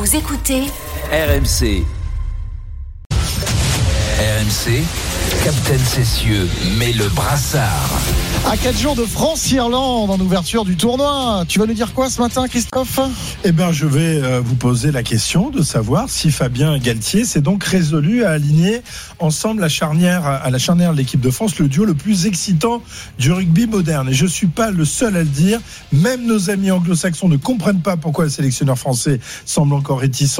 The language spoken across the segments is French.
Vous écoutez RMC. RMC, Captain Cessieux met le brassard. À 4 jours de France-Irlande en ouverture du tournoi. Tu vas nous dire quoi ce matin, Christophe ? Eh bien, je vais vous poser la question de savoir si Fabien Galtier s'est donc résolu à aligner ensemble à la charnière de l'équipe de France, le duo le plus excitant du rugby moderne. Et je ne suis pas le seul à le dire. Même nos amis anglo-saxons ne comprennent pas pourquoi le sélectionneur français semble encore réticent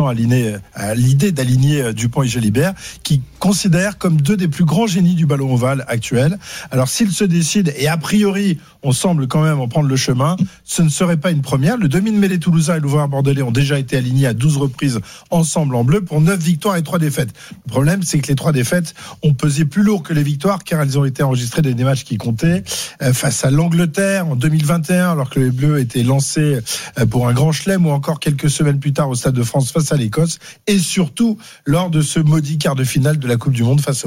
à l'idée d'aligner Dupont et Jalibert, qui considèrent comme deux des plus grands génies du ballon ovale actuel. Alors, s'il se décide, et a priori, on semble quand même en prendre le chemin, ce ne serait pas une première. Le demi-de-mêlée toulousain et l'ouvreur bordelais ont déjà été alignés à 12 reprises ensemble en bleu pour 9 victoires et 3 défaites. Le problème, c'est que les 3 défaites ont pesé plus lourd que les victoires, car elles ont été enregistrées des matchs qui comptaient face à l'Angleterre en 2021, alors que les Bleus étaient lancés pour un grand chelem, ou encore quelques semaines plus tard au Stade de France face à l'Écosse, et surtout lors de ce maudit quart de finale de la Coupe du Monde face au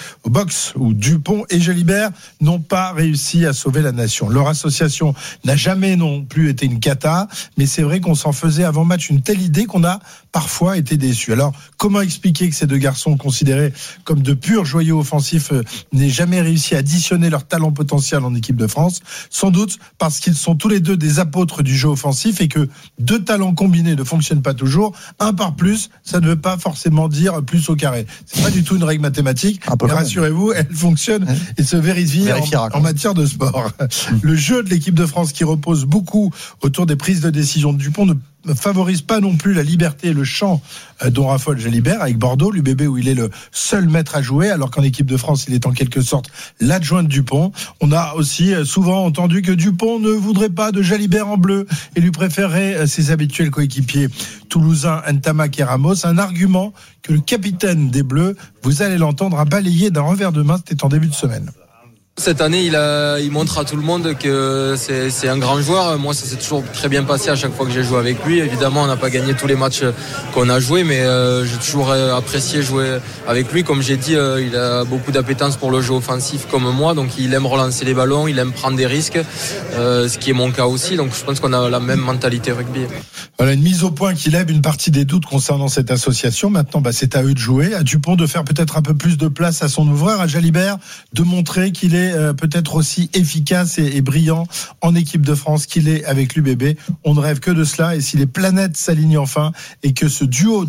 box, où Dupont et Jalibert n'ont pas réussi à sauver la nation. Leur association n'a jamais non plus été une cata, mais c'est vrai qu'on s'en faisait avant match une telle idée qu'on a parfois été déçus. Alors, comment expliquer que ces deux garçons, considérés comme de purs joyaux offensifs, n'aient jamais réussi à additionner leur talent potentiel en équipe de France ? Sans doute parce qu'ils sont tous les deux des apôtres du jeu offensif, et que deux talents combinés ne fonctionnent pas toujours. Un par plus, ça ne veut pas forcément dire plus au carré. C'est pas du tout une règle mathématique, mais rassurez-vous, elle fonctionne et se vérifie en matière de sport. Le jeu de l'équipe de France, qui repose beaucoup autour des prises de décision de Dupont, ne favorise pas non plus la liberté et le champ dont raffole Jalibert avec Bordeaux, l'UBB, où il est le seul maître à jouer, alors qu'en équipe de France, il est en quelque sorte l'adjoint de Dupont. On a aussi souvent entendu que Dupont ne voudrait pas de Jalibert en bleu et lui préférerait ses habituels coéquipiers toulousains Ntamak et Ramos, un argument que le capitaine des Bleus, vous allez l'entendre, a balayé d'un revers de main. C'était en début de semaine. Cette année, il montre à tout le monde que c'est un grand joueur. Moi, ça s'est toujours très bien passé à chaque fois que j'ai joué avec lui. Évidemment, on n'a pas gagné tous les matchs qu'on a joués, mais j'ai toujours apprécié jouer avec lui. Comme j'ai dit, il a beaucoup d'appétence pour le jeu offensif comme moi, donc il aime relancer les ballons, il aime prendre des risques, ce qui est mon cas aussi. Donc je pense qu'on a la même mentalité rugby. Voilà, une mise au point qui lève une partie des doutes concernant cette association. Maintenant, c'est à eux de jouer, à Dupont de faire peut-être un peu plus de place à son ouvreur, à Jalibert de montrer qu'il est peut-être aussi efficace et brillant en équipe de France qu'il est avec l'UBB. On ne rêve que de cela, et si les planètes s'alignent enfin, et que ce duo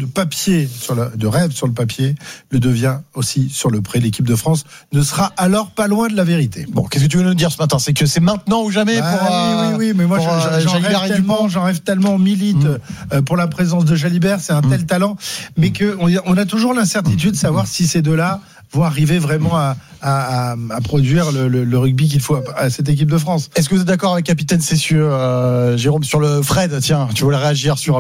de rêve sur le papier le devient aussi sur le pré, l'équipe de France ne sera alors pas loin de la vérité. Bon, qu'est-ce que tu veux nous dire ce matin ? C'est que c'est maintenant ou jamais Oui, mais moi j'en rêve tellement, on milite pour la présence de Jalibert, c'est un tel talent, mais qu'on a toujours l'incertitude de savoir si ces deux-là vont arriver vraiment à produire le rugby qu'il faut à cette équipe de France. Est-ce que vous êtes d'accord avec capitaine Cessieux, Jérôme, sur le Fred ? Tiens, tu voulais réagir sur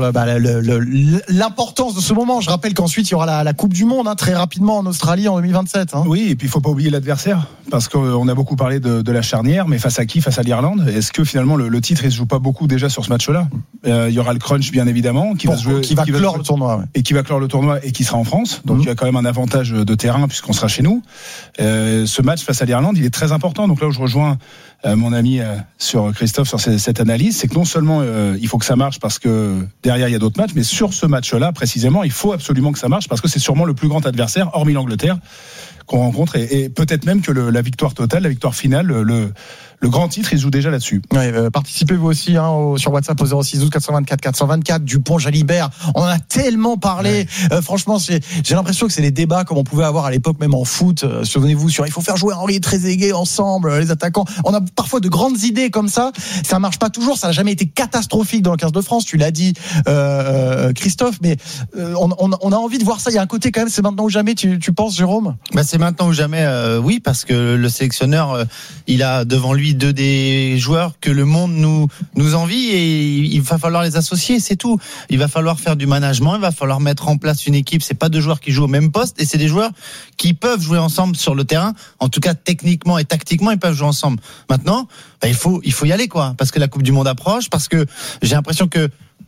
l'importance de ce moment. Je rappelle qu'ensuite il y aura la Coupe du Monde très rapidement en Australie en 2027. Oui, et puis il faut pas oublier l'adversaire, parce qu'on a beaucoup parlé de la charnière, mais face à qui ? Face à l'Irlande. Est-ce que finalement le titre il se joue pas beaucoup déjà sur ce match-là ? Il y aura le crunch bien évidemment qui va clore le tournoi, ouais. Et qui va clore le tournoi et qui sera en France. Donc il y a quand même un avantage de terrain puisqu'on sera chez nous. Ce match face à l'Irlande, il est très important. Donc là où je rejoins mon ami sur Christophe sur cette analyse, c'est que non seulement il faut que ça marche parce que derrière il y a d'autres matchs, mais sur ce match-là précisément, il faut absolument que ça marche parce que c'est sûrement le plus grand adversaire, hormis l'Angleterre, qu'on rencontre, et peut-être même que la victoire totale, la victoire finale, le grand titre, il se joue déjà là-dessus. Ouais, participez vous aussi sur WhatsApp au 06 12 424 424. Dupont, Jalibert, on en a tellement parlé. Ouais. Franchement, j'ai l'impression que c'est des débats comme on pouvait avoir à l'époque, même en foot. Souvenez-vous, il faut faire jouer Henry et Trezeguet ensemble, les attaquants. On a parfois de grandes idées comme ça. Ça marche pas toujours. Ça n'a jamais été catastrophique dans le 15 de France. Tu l'as dit, Christophe, mais on a envie de voir ça. Il y a un côté quand même, c'est maintenant ou jamais. Tu penses, Jérôme ? C'est maintenant ou jamais, oui, parce que le sélectionneur, il a devant lui deux des joueurs que le monde nous envie, et il va falloir les associer, c'est tout. Il va falloir faire du management, il va falloir mettre en place une équipe. C'est pas deux joueurs qui jouent au même poste, et c'est des joueurs qui peuvent jouer ensemble sur le terrain. En tout cas, techniquement et tactiquement, ils peuvent jouer ensemble. Maintenant, il faut y aller, quoi, parce que la Coupe du Monde approche, parce que j'ai l'impression que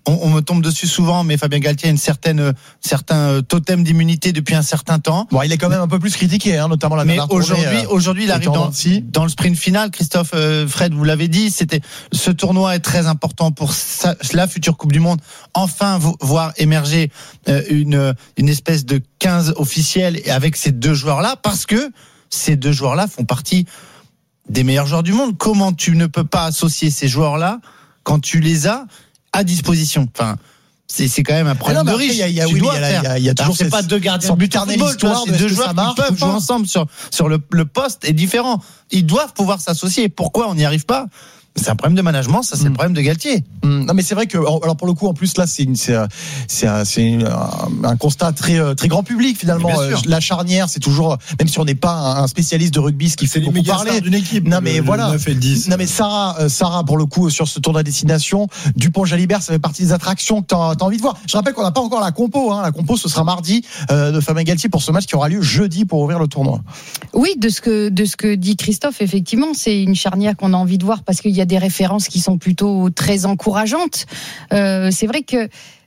on me tombe dessus souvent, mais Fabien Galtier a certain totem d'immunité depuis un certain temps. Bon, il est quand même un peu plus critiqué, notamment la dernière tournée. Mais aujourd'hui, il arrive dans le sprint final. Christophe, Fred, vous l'avez dit, ce tournoi est très important pour la future Coupe du Monde. Enfin, voir émerger une espèce de 15 officiels avec ces deux joueurs-là, parce que ces deux joueurs-là font partie des meilleurs joueurs du monde. Comment tu ne peux pas associer ces joueurs-là quand tu les as à disposition? Enfin, c'est quand même un problème de riche. Il y a toujours c'est pas deux gardiens de but en football, c'est deux joueurs qui peuvent jouer ensemble sur le poste est différent. Ils doivent pouvoir s'associer. Pourquoi on n'y arrive pas? C'est un problème de management, ça c'est le problème de Galtier. Non mais c'est vrai que alors pour le coup en plus là c'est un constat très très grand public finalement. La charnière c'est toujours, même si on n'est pas un spécialiste de rugby, ce qui fait beaucoup parler d'une équipe. Non mais voilà. 9 et le 10. Non mais Sarah pour le coup sur ce tournoi à destination, Dupont-Jalibert ça fait partie des attractions que t'as envie de voir. Je rappelle qu'on n'a pas encore la compo. La compo ce sera mardi de Fabien Galtier pour ce match qui aura lieu jeudi pour ouvrir le tournoi. Oui, de ce que dit Christophe, effectivement c'est une charnière qu'on a envie de voir parce qu'il y a des références qui sont plutôt très encourageantes. C'est vrai que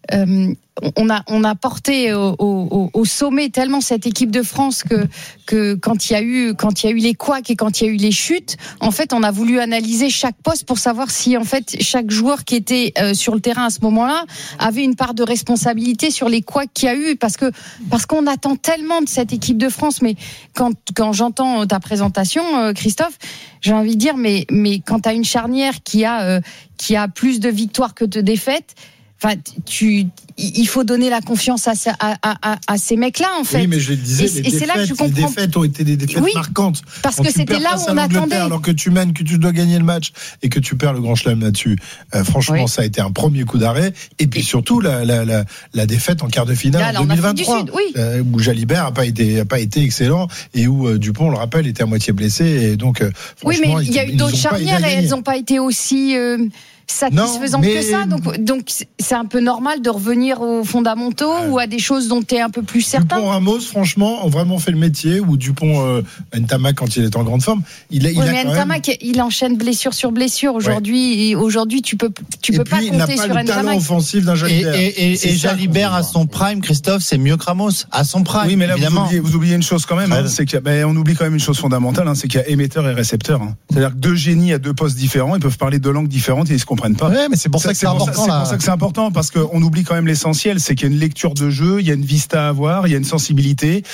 on a porté au sommet tellement cette équipe de France que quand il y a eu les couacs et quand il y a eu les chutes, en fait, on a voulu analyser chaque poste pour savoir si en fait chaque joueur qui était sur le terrain à ce moment-là avait une part de responsabilité sur les couacs qu'il y a eu, parce qu'on attend tellement de cette équipe de France. Mais quand j'entends ta présentation, Christophe, j'ai envie de dire mais quand tu as une charnière qui a plus de victoires que de défaites, enfin, il faut donner la confiance à ces mecs-là, en fait. Oui, mais je le disais, les défaites ont été des défaites marquantes. Parce que c'était là où on attendait. Alors que tu mènes, que tu dois gagner le match et que tu perds le Grand Chelem là-dessus. Franchement, ça a été un premier coup d'arrêt. Et puis surtout, la défaite en quart de finale en 2023. Où Jalibert a pas été excellent et où Dupont, on le rappelle, était à moitié blessé. Et donc, oui, mais il y a eu d'autres charnières et elles n'ont pas été aussi satisfaisant que ça, donc c'est un peu normal de revenir aux fondamentaux ou à des choses dont tu es un peu plus certain. Dupont Ramos, franchement, ont vraiment fait le métier, ou Dupont Ntamak quand il est en grande forme. Ntamak, il enchaîne blessure sur blessure aujourd'hui. Et aujourd'hui, tu peux pas compter sur Ntamak. Il n'a pas le talent offensif d'un Jalibert. Et Jalibert à son prime, Christophe, c'est mieux que Ramos à son prime. Oui, mais là évidemment. Vous oubliez une chose quand même, c'est on oublie quand même une chose fondamentale, c'est qu'il y a émetteur et récepteur. C'est-à-dire que deux génies à deux postes différents, ils peuvent parler deux langues différentes et ils se comprennent pas. Ouais, mais c'est pour ça que c'est important. C'est pour ça que c'est important, parce qu'on oublie quand même l'essentiel, c'est qu'il y a une lecture de jeu, il y a une vista à avoir, il y a une sensibilité.